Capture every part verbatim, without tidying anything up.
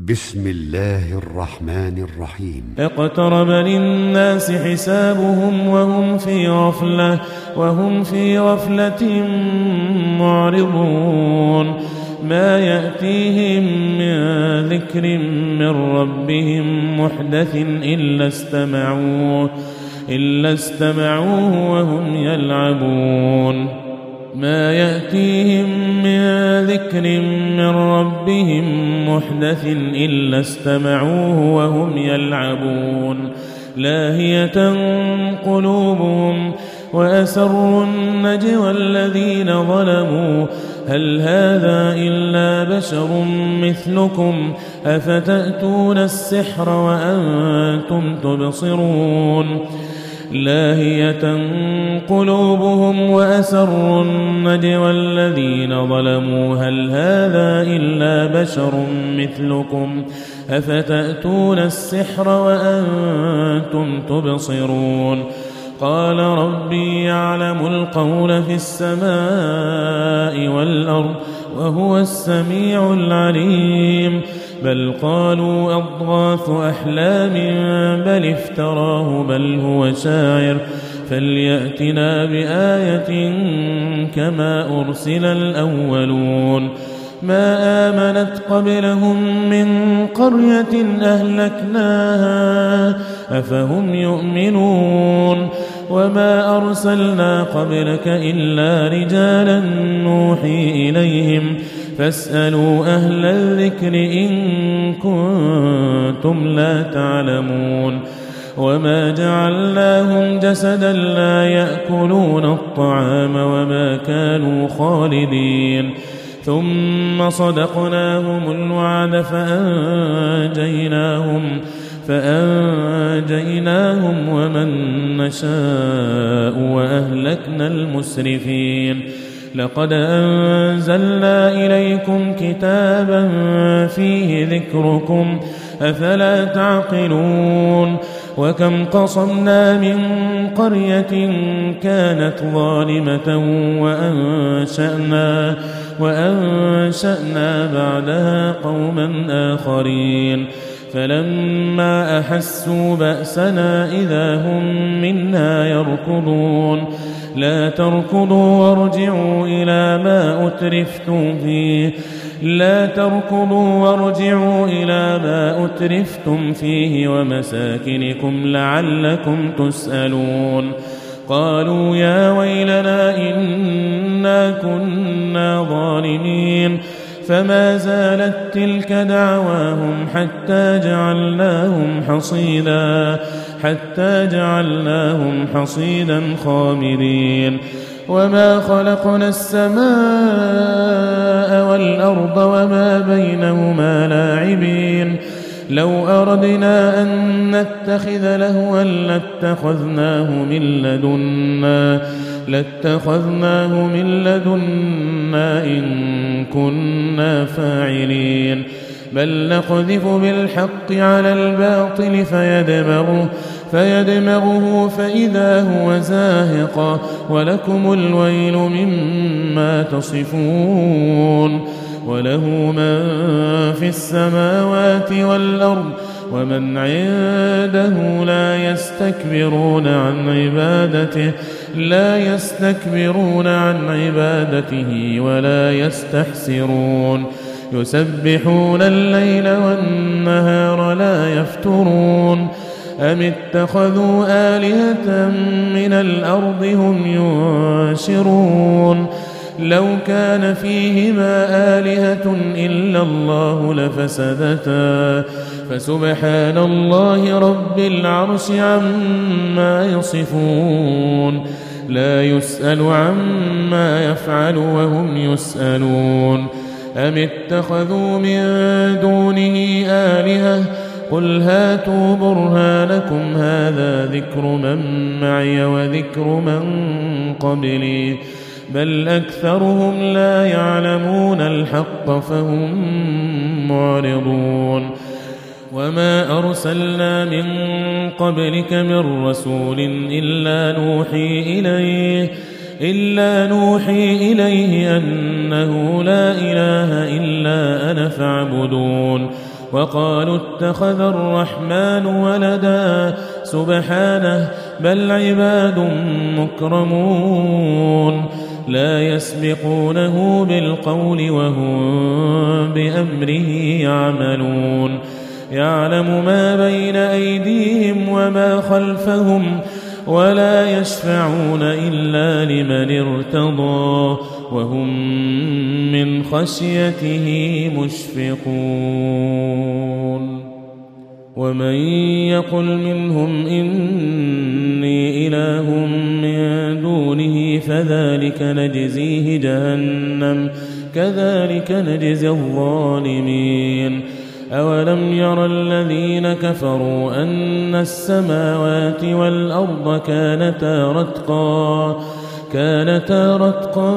بسم الله الرحمن الرحيم. اقترب للناس حسابهم وهم في غفلة وهم في غفلة معرضون. ما يأتيهم من ذكر من ربهم محدث إلا استمعوه إلا استمعوه وهم يلعبون. ما يأتيهم من ذكر من ربهم محدث إلا استمعوه وهم يلعبون. لاهية قلوبهم وأسروا النجوى الذين ظلموا هل هذا إلا بشر مثلكم أفتأتون السحر وأنتم تبصرون. لاهية قلوبهم وأسروا النجوى الذين ظلموا هل هذا إلا بشر مثلكم أفتأتون السحر وأنتم تبصرون. قال ربي يعلم القول في السماء والأرض وهو السميع العليم. بل قالوا أضغاث أحلام بل افتراه بل هو شاعر فليأتنا بآية كما أرسل الأولون. ما آمنت قبلهم من قرية أهلكناها أفهم يؤمنون. وما أرسلنا قبلك إلا رجالا نوحي إليهم فاسألوا أهل الذكر إن كنتم لا تعلمون. وما جعلناهم جسدا لا يأكلون الطعام وما كانوا خالدين. ثم صدقناهم الوعد فأنجيناهم فأنجيناهم ومن نشاء وأهلكنا المسرفين. لقد أنزلنا إليكم كتابا فيه ذكركم أفلا تعقلون. وكم قصمنا من قرية كانت ظالمة وأنشأنا, وأنشأنا بعدها قوما آخرين فلما أحسوا بأسنا إذا هم منها يركضون. لا تركضوا وارجعوا إلى ما أترفتم فيه لا تركضوا وارجعوا إلى ما أترفتم فيه ومساكنكم لعلكم تسألون. قالوا يا ويلنا إنا كنا ظالمين. فما زالت تلك دعواهم حتى جعلناهم حصيدا حتى جعلناهم حصيدا خامدين. وما خلقنا السماء والأرض وما بينهما لاعبين. لو أردنا أن نتخذ لهوا لاتخذناه من لدنا لاتخذناه من لدنا إن كنا فاعلين. بل نقذف بالحق على الباطل فيدمغه فيدمغه فإذا هو زاهق ولكم الويل مما تصفون. وله من في السماوات والأرض ومن عنده لا يستكبرون عن عبادته لا يستكبرون عن عبادته ولا يستحسرون. يسبحون الليل والنهار لا يفترون. أم اتخذوا آلهة من الأرض هم ينشرون. لو كان فيهما آلهة إلا الله لفسدتا فسبحان الله رب العرش عما يصفون. لا يسأل عما يفعل وهم يسألون. أم اتخذوا من دونه آلهة قل هاتوا برهانكم هذا ذكر من معي وذكر من قبلي بل أكثرهم لا يعلمون الحق فهم معرضون. وما أرسلنا من قبلك من رسول إلا نوحي إليه إلا نوحي إليه أنه لا إله إلا أنا فاعبدون. وقالوا اتخذ الرحمن ولدا سبحانه بل عباد مكرمون لا يسبقونه بالقول وهم بأمره يعملون يعلم ما بين أيديهم وما خلفهم ولا يشفعون إلا لمن ارتضى وهم من خشيته مشفقون ومن يقل منهم إني إله من دونه فذلك نجزيه جهنم كذلك نجزي الظالمين أولم ير الذين كفروا أن السماوات والأرض كانتا رتقا كانتا رتقا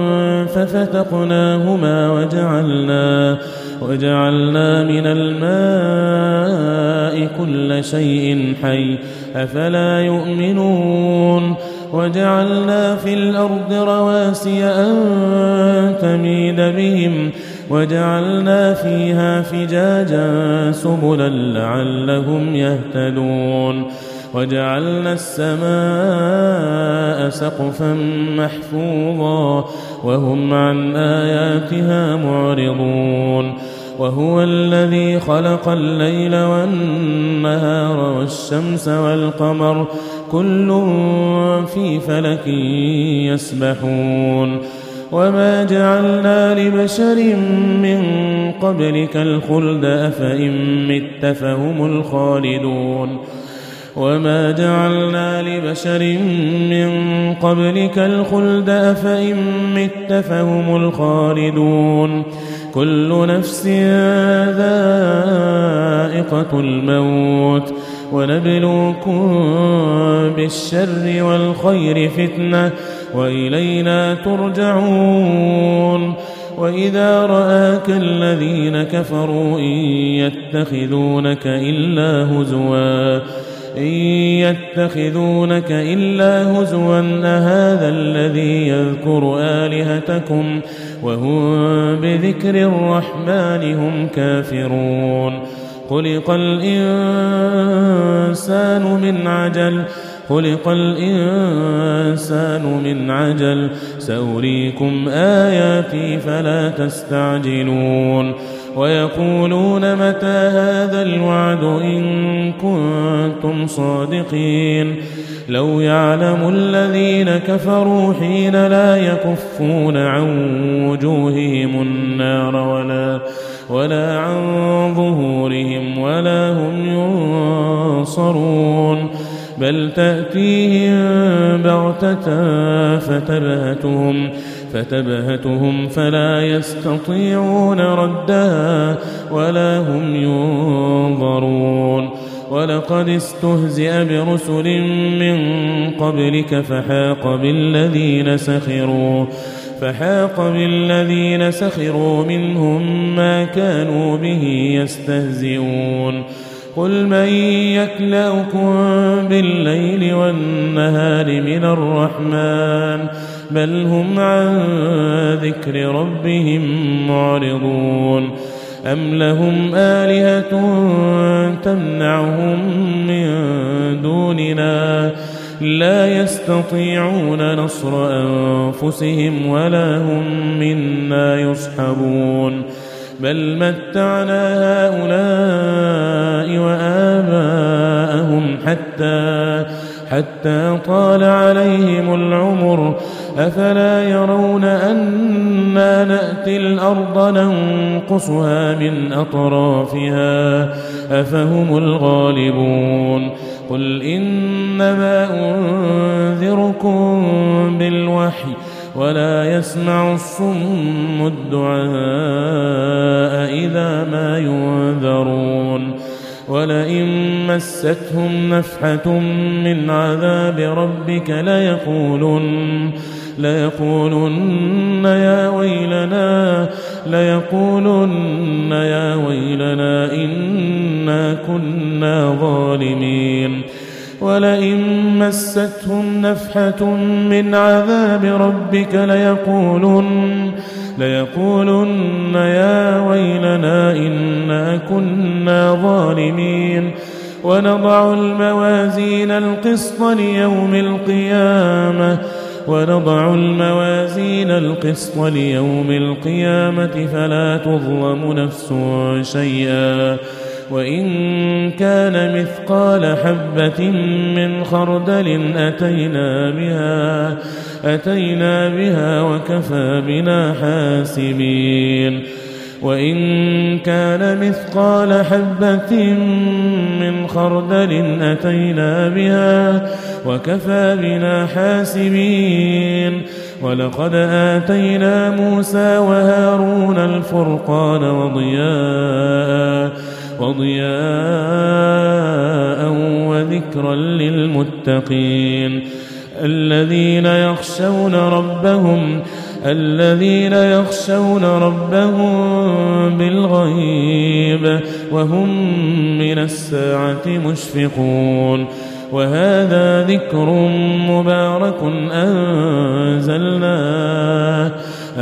ففتقناهما وجعلنا وجعلنا من الماء كل شيء حي أفلا يؤمنون وجعلنا في الأرض رواسي أن تميد بهم وجعلنا فيها فجاجا سبلا لعلهم يهتدون وجعلنا السماء سقفا محفوظا وهم عن آياتها معرضون وهو الذي خلق الليل والنهار والشمس والقمر كل في فلك يسبحون وما جعلنا لبشر من قبلك الخلد أفإن مت فهم الخالدون وما جعلنا لبشر من قبلك الخلد أفإن مت فهم الخالدون كل نفس ذائقة الموت ونبلوكم بالشر والخير فتنة وإلينا ترجعون وإذا رآك الذين كفروا إن يتخذونك إلا هزوا إن يتخذونك إلا هزوا أهذا الذي يذكر آلهتكم وهم بذكر الرحمن هم كافرون خلق الإنسان من عجل خلق الإنسان من عجل سأريكم آياتي فلا تستعجلون ويقولون متى هذا الوعد إن كنتم صادقين لو يعلم الذين كفروا حين لا يكفون عن وجوههم النار ولا ولا عن ظهورهم ولا هم ينصرون بل تأتيهم بغتة فتبهتهم فتبهتهم فلا يستطيعون ردها ولا هم ينظرون ولقد استهزئ برسل من قبلك فحاق بالذين سخروا فحاق بالذين سخروا منهم ما كانوا به يستهزئون قل من يكلأكم بالليل والنهار من الرحمن بل هم عن ذكر ربهم معرضون أم لهم آلهة تمنعهم من دوننا لا يستطيعون نصر أنفسهم ولا هم منا يصحبون بل متعنا هؤلاء وآباءهم حتى حتى طال عليهم العمر أفلا يرون أنا نأتي الأرض ننقصها من أطرافها أفهم الغالبون قل إنما أنذركم بالوحي ولا يسمع الصم الدعاء إذا ما ينذرون ولئن مستهم نفحة من عذاب ربك ليقولن ليقولن يا ويلنا ليقولن يا ويلنا إنا كنا ظالمين ولئن مستهم نفحة من عذاب ربك ليقولن ليقولن يا ويلنا إنا كنا ظالمين ونضع الموازين القسط ليوم القيامة ونضع الموازين القسط ليوم القيامة فلا تظلم نفس شيئا وإن كان مثقال حبة من خردل أتينا بها أتينا بها وكفى بنا حاسبين وإن كان مثقال حبة من خردل أتينا بها وكفى بنا حاسبين ولقد آتينا موسى وهارون الفرقان وضياء وضياء وذكرا للمتقين الذين يخشون ربهم الذين يخشون ربهم بالغيب وهم من الساعة مشفقون وهذا ذكر مبارك أنزلناه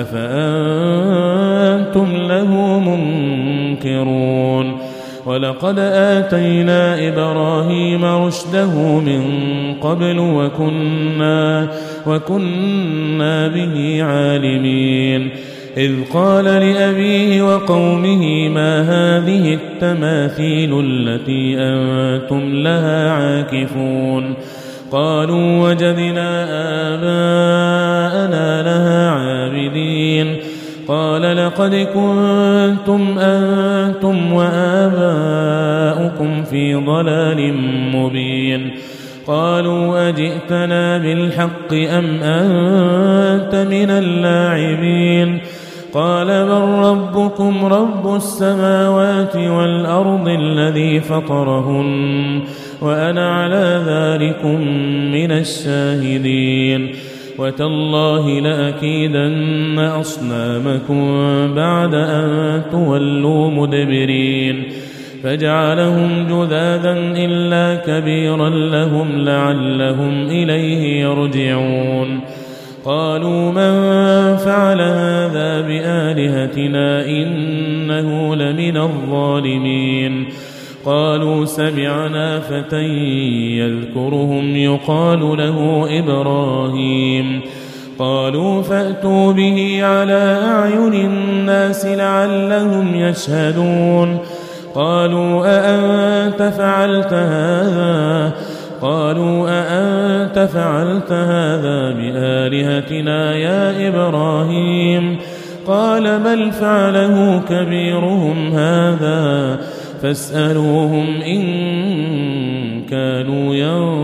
أفأنتم له منكرون ولقد آتينا إبراهيم رشده من قبل وكنا, وكنا به عالمين إذ قال لأبيه وقومه ما هذه التماثيل التي أنتم لها عاكفون قالوا وجدنا آباءنا لها عابدين قال لقد كنتم أنتم وآباؤكم في ضلال مبين قالوا أجئتنا بالحق أم أنت من اللاعبين قال بل ربكم رب السماوات والأرض الذي فطرهن وأنا على ذلكم من الشاهدين وتالله لأكيدن أصنامكم بعد أن تولوا مدبرين فجعلهم جذاذا إلا كبيرا لهم لعلهم إليه يرجعون قالوا من فعل هذا بآلهتنا إنه لمن الظالمين قالوا سمعنا فتى يذكرهم يقال له إبراهيم قالوا فأتوا به على أعين الناس لعلهم يشهدون قالوا أأنت فعلت هذا قالوا أأنت فعلت هذا بآلهتنا يا إبراهيم قال بل فعله كبيرهم هذا فاسألوهم إن كانوا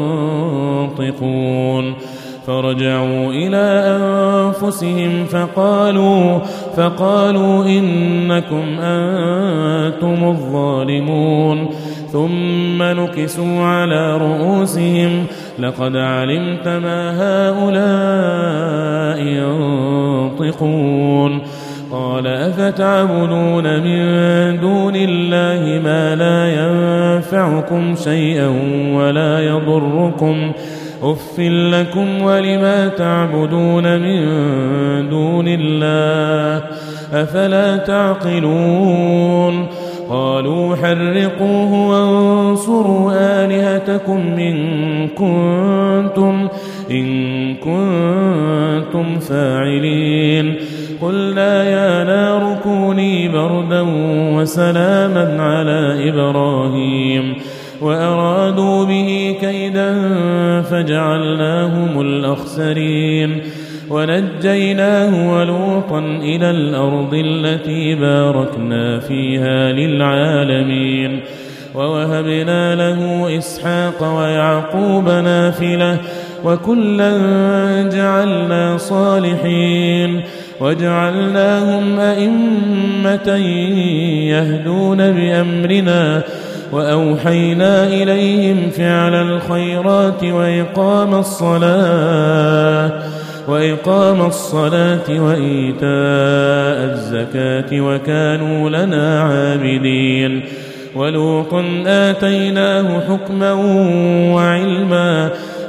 ينطقون فرجعوا إلى أنفسهم فقالوا فقالوا إنكم أنتم الظالمون ثم نكسوا على رؤوسهم لقد علمت ما هؤلاء ينطقون قال أفتعبدون من دون الله ما لا ينفعكم شيئا ولا يضركم أف لكم ولما تعبدون من دون الله أفلا تعقلون قالوا حرقوه وانصروا آلهتكم إن كنتم إن كنتم فاعلين قلنا يا نار كوني بردا وسلاما على إبراهيم وأرادوا به كيدا فجعلناهم الأخسرين ونجيناه ولوطا إلى الأرض التي باركنا فيها للعالمين ووهبنا له إسحاق ويعقوب نافلة وكلا جعلنا صالحين وجعلناهم أئمة يهدون بأمرنا وأوحينا إليهم فعل الخيرات وإقام الصلاة وإقام الصلاة وإيتاء الزكاة وكانوا لنا عابدين ولوطا آتيناه حكما وعلما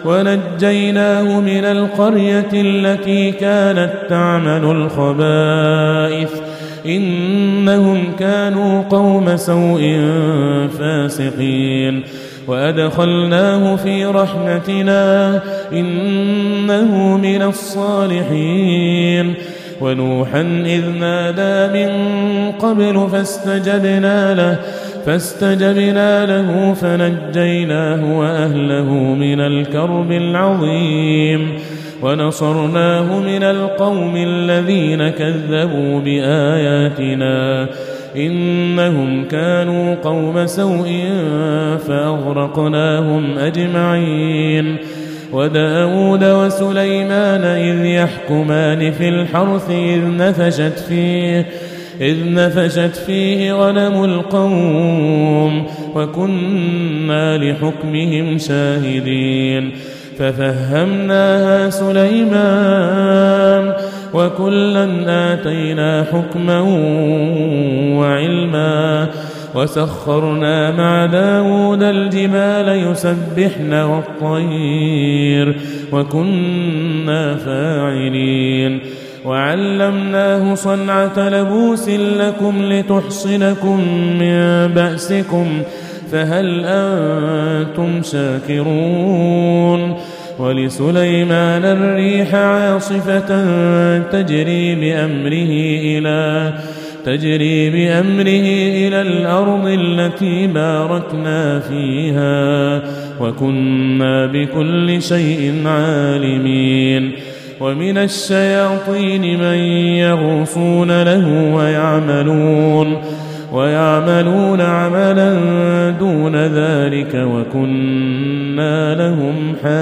ونجيناه من القرية التي كانت تعمل الخبائث إنهم كانوا قوم سوء فاسقين وأدخلناه في رحمتنا إنه من الصالحين ونوحا إذ نادى من قبل فاستجبنا له فاستجبنا له فنجيناه وأهله من الكرب العظيم ونصرناه من القوم الذين كذبوا بآياتنا إنهم كانوا قوم سوء فأغرقناهم أجمعين وداود وسليمان إذ يحكمان في الحرث إذ نفشت فيه إذ نفشت فيه غنم القوم وكنا لحكمهم شاهدين ففهمناها سليمان وكلا آتينا حكما وعلما وسخرنا مع داود الجبال يسبحن والطير وكنا فاعلين وعلمناه صنعة لبوس لكم لتحصنكم من بأسكم فهل أنتم شاكرون ولسليمان الريح عاصفة تجري بأمره إلى تجري بأمره إلى الأرض التي باركنا فيها وكنا بكل شيء عالمين ومن الشياطين من يغوصون له ويعملون ويعملون عملا دون ذلك وكنا لهم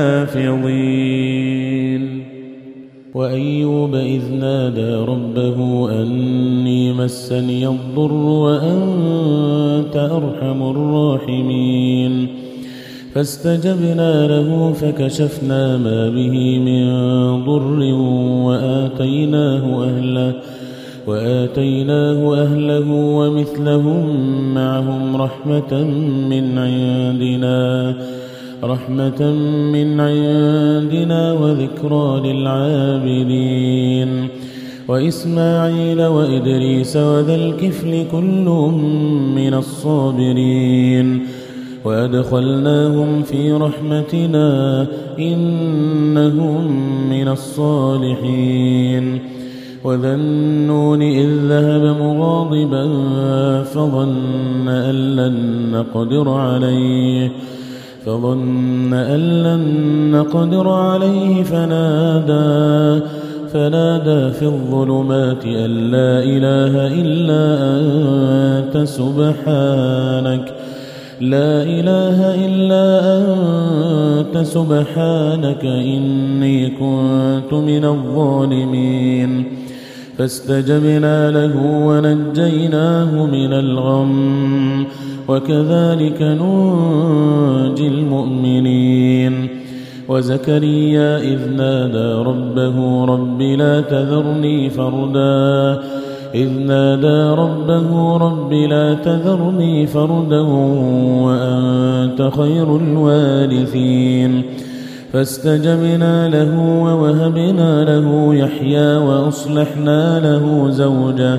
حافظين وأيوب إذ نادى ربه أني مسني الضر وأنت أرحم الراحمين فاستجبنا له فكشفنا ما به من ضر وآتيناه أهله وآتيناه أهله ومثلهم معهم رحمة من عندنا رحمة من عندنا وذكرى للعابدين وإسماعيل وإدريس وذا الكفل كل من الصابرين وأدخلناهم في رحمتنا إنهم من الصالحين وذا النون إذ ذهب مغاضبا فظن أن لن نقدر عليه فظن أن لن نقدر عليه فنادى فنادى في الظلمات أن لا إله إلا أنت سبحانك لا إله إلا أنت سبحانك إني كنت من الظالمين فاستجبنا له ونجيناه من الغم وكذلك ننجي المؤمنين وزكريا إذ نادى ربه رب لا تذرني فردا إذ نادى ربه رب لا تذرني فردا وأنت خير الوارثين فاستجبنا له ووهبنا له يحيى وأصلحنا له زوجه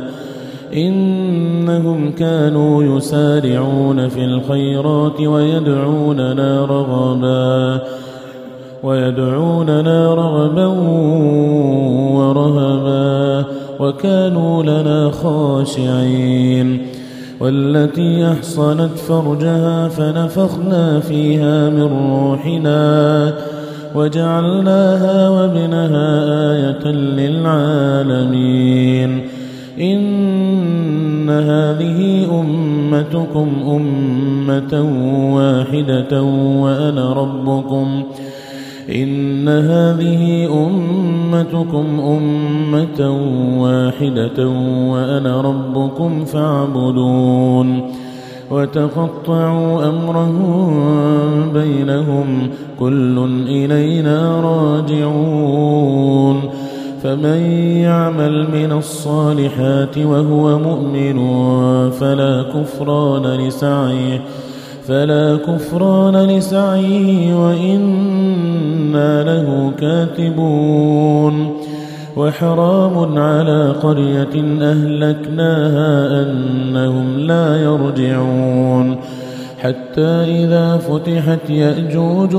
إنهم كانوا يسارعون في الخيرات ويدعوننا رغبا ويدعوننا رغبا ورهبا وكانوا لنا خاشعين والتي أحصنت فرجها فنفخنا فيها من روحنا وجعلناها وابنها آية للعالمين إن هذه أمتكم أمة واحدة وأنا ربكم إن هذه أمتكم أمة واحدة وأنا ربكم فاعبدون وتقطعوا أمرهم بينهم كل إلينا راجعون فمن يعمل من الصالحات وهو مؤمن فلا كفران لسعيه فلا كفران لسعيه وإنا له كاتبون وحرام على قرية أهلكناها أنهم لا يرجعون حتى إذا فتحت يأجوج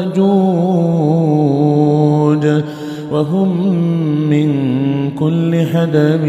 ومأجوج وهم من كل حدب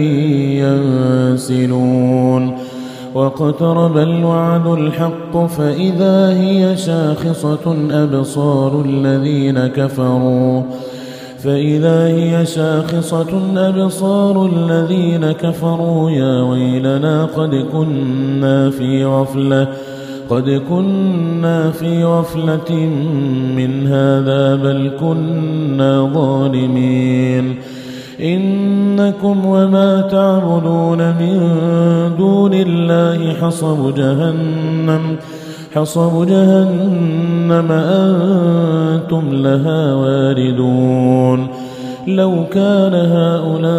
ينسلون واقترب الوعد الحق فإذا هي شاخصة أبصار الذين كفروا فإذا هي شاخصة أبصار الذين كفروا يا ويلنا قد كنا في غفلة قد كنا في غفلة من هذا بل كنا ظالمين إنكم وما تعبدون من دون الله حصب جهنم حصب جهنم أنتم لها واردون لو كان هؤلاء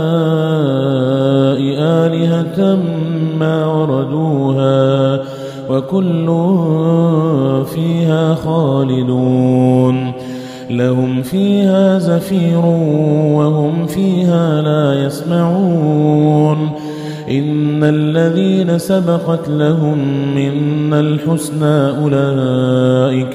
آلهة ما وردوها وكل فيها خالدون لهم فيها زفير وهم فيها لا يسمعون إن الذين سبقت لهم منا الحسنى أولئك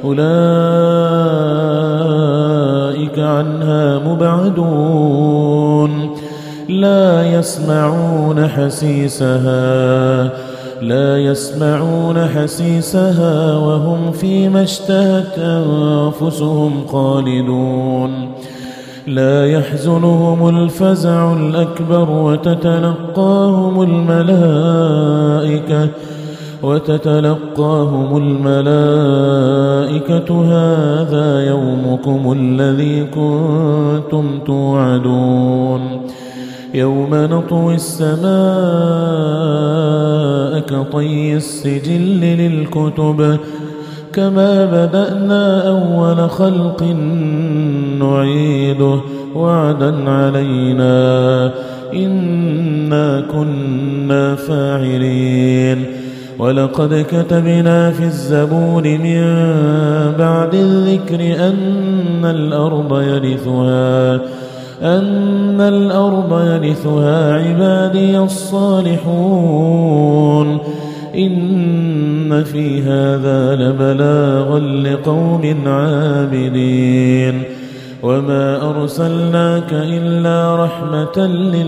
أولئك عنها مبعدون لا يسمعون حسيسها لا يسمعون حسيسها وهم فيما اشتهت أنفسهم خالدون لا يحزنهم الفزع الأكبر وتتلقاهم الملائكة وتتلقاهم الملائكة هذا يومكم الذي كنتم توعدون يوم نطوي السماء كطي السجل للكتب كما بدأنا أول خلق نعيده وعدا علينا إنا كنا فاعلين ولقد كتبنا في الزبور من بعد الذكر أن الأرض يرثها أن الأرض يرثها عبادي الصالحون إن في هذا لبلاغا لقوم عابدين وما أرسلناك إلا رحمة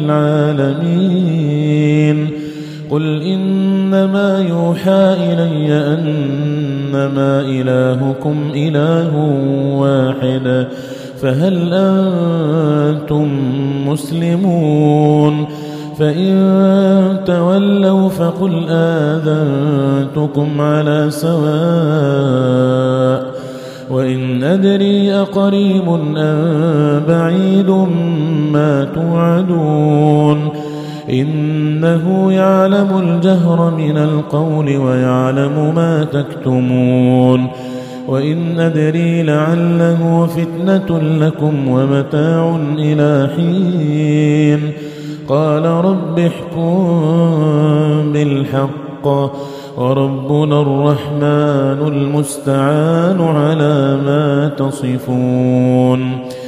للعالمين قل إنما يوحى إلي أنما إلهكم إله واحد فهل أنتم مسلمون فإن تولوا فقل آذنتكم على سواء وإن أدري أقريب أم بعيد ما توعدون إنه يعلم الجهر من القول ويعلم ما تكتمون وإن أدري لعله فتنة لكم ومتاع إلى حين قال رب احكم بالحق وربنا الرحمن المستعان على ما تصفون